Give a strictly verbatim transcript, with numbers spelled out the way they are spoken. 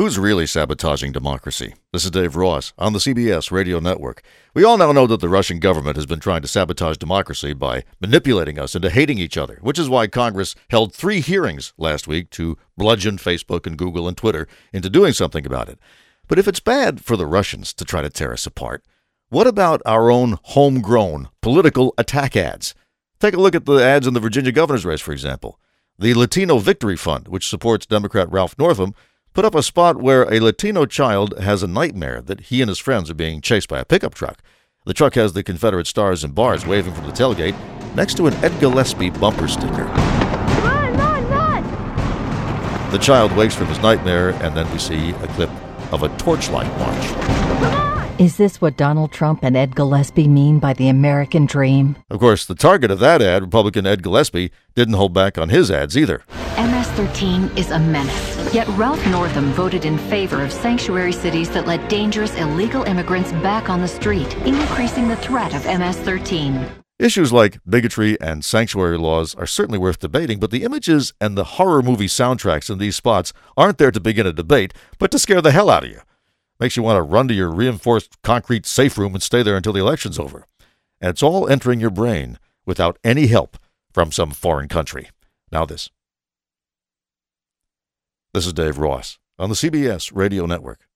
Who's really sabotaging democracy? This is Dave Ross on the C B S Radio Network. We all now know that the Russian government has been trying to sabotage democracy by manipulating us into hating each other, which is why Congress held three hearings last week to bludgeon Facebook and Google and Twitter into doing something about it. But if it's bad for the Russians to try to tear us apart, what about our own homegrown political attack ads? Take a look at the ads in the Virginia governor's race, for example. The Latino Victory Fund, which supports Democrat Ralph Northam, put up a spot where a Latino child has a nightmare that he and his friends are being chased by a pickup truck. The truck has the Confederate stars and bars waving from the tailgate next to an Ed Gillespie bumper sticker. Run, run, run! The child wakes from his nightmare, and then we see a clip of a torchlight march. Come on! Is this what Donald Trump and Ed Gillespie mean by the American dream? Of course, the target of that ad, Republican Ed Gillespie, didn't hold back on his ads either. M S thirteen is a menace. Yet Ralph Northam voted in favor of sanctuary cities that let dangerous illegal immigrants back on the street, increasing the threat of M S thirteen. Issues like bigotry and sanctuary laws are certainly worth debating, but the images and the horror movie soundtracks in these spots aren't there to begin a debate, but to scare the hell out of you. Makes you want to run to your reinforced concrete safe room and stay there until the election's over. And it's all entering your brain without any help from some foreign country. Now this. This is Dave Ross on the C B S Radio Network.